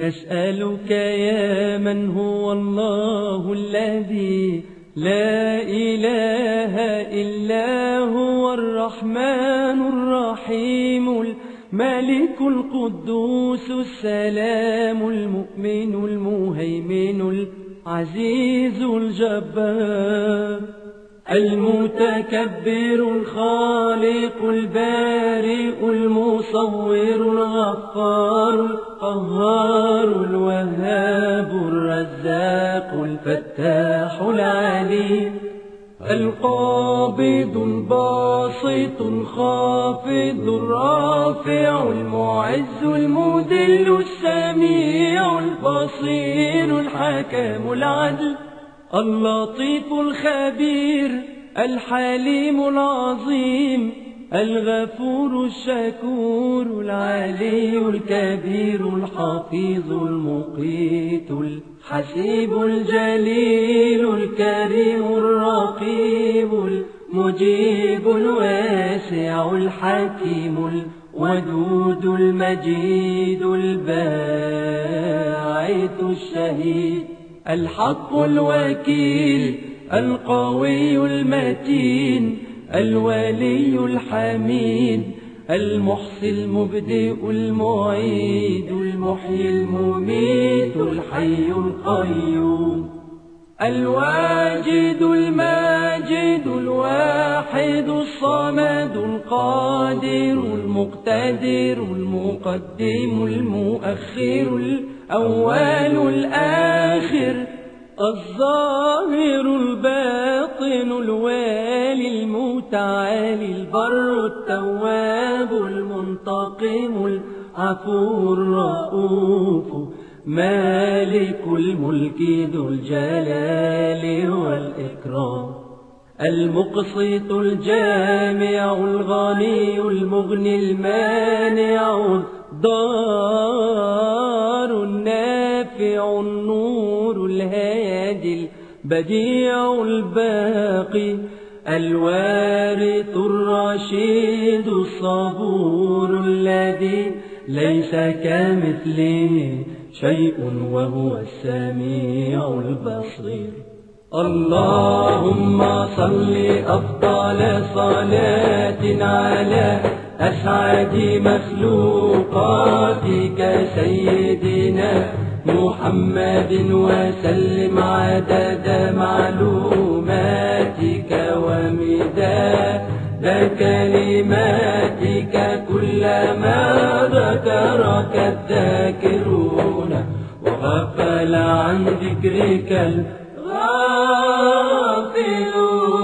أسألك يا من هو الله الذي لا إله إلا هو الرحمن الرحيم الملك القدوس السلام المؤمن المهيمن العزيز الجبار المتكبر الخالق البارئ المصور الغفار القهار الوهاب الرزاق الفتاح العليم القابض الباسط الخافض الرافع المعز المذل السميع البصير الحكم العدل اللطيف الخبير الحليم العظيم الغفور الشكور العلي الكبير الحفيظ المقيت الحسيب الجليل الكريم الرقيب المجيب الواسع الحكيم الودود المجيد الباعث الشهيد الحق الوكيل القوي المتين الولي الحميد المحصي المبدئ المعيد المحيي المميت الحي القيوم الواجد الماجد الواحد الصمد القادر المقتدر المقدم المؤخر الأول الآخر الظاهر الباطن الوالي المتعالي البر التواب المنتقم العفو الرؤوف مالك الملك ذو الجلال والإكرام المقسط الجامع الغني المغني المانع الضار النافع النور الهادي البديع الباقي الوارث الرشيد الصبور الذي ليس كمثله شيء وهو السميع البصير اللهم صل أفضل صلاة على أسعد مخلوقاتك سيدنا محمد وسلم عدد معلوماتك ومداد كلماتك كلما ذكرك الذاكرون وغفل عن ذكرك الغافلون